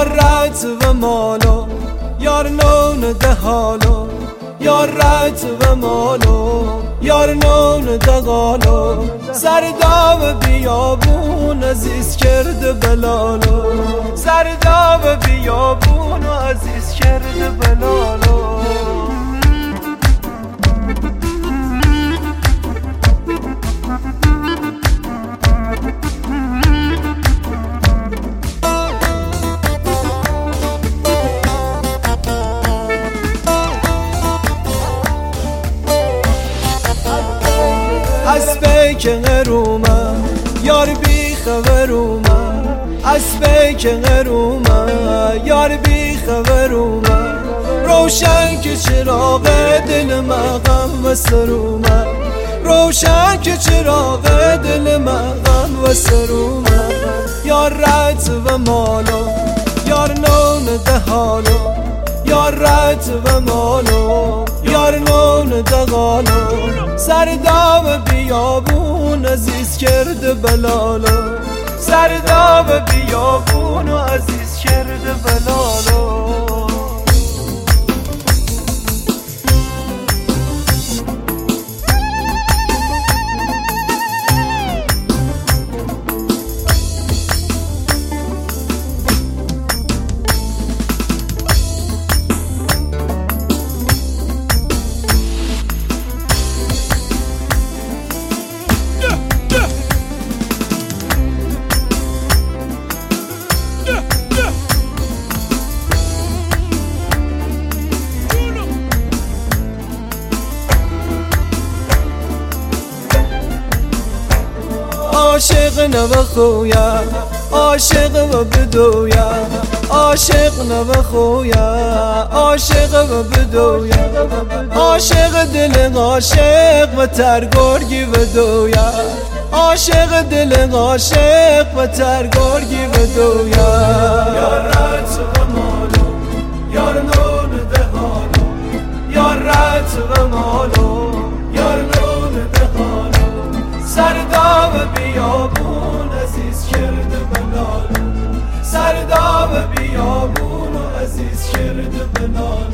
یار رت و مالو یار نون ده حالو یار رت و مالو یار نون ده غالو سرداب بیابون عزیز کرد بلالو سرداب بیابون عزیز کرد بلالو از پیک غرومه یار بی خبرومه از پیک غرومه یار بی خبرومه روشن که چراغ دل من غم و سرومه روشن که چراغ دل من غم و سرومه یار رت و مالو یار نون ده حالو یار رت و مالو یار نون ده غالو سرداب بیابون عزیز کرد بلالو سرداب بیابون عزیز کرد بلالو عاشق نو خویا عاشق و بدویا عاشق نو خویا عاشق و بدویا عاشق دل عاشق و ترگرگی و دویا عاشق دل عاشق و ترگرگی و دویا یار رت و مالو یار نون ده حالو یار رت و مالو یار نون ده حالو سرداب بیابون عزیز کرد بلالو سرداب بیابون عزیز کرد بلالو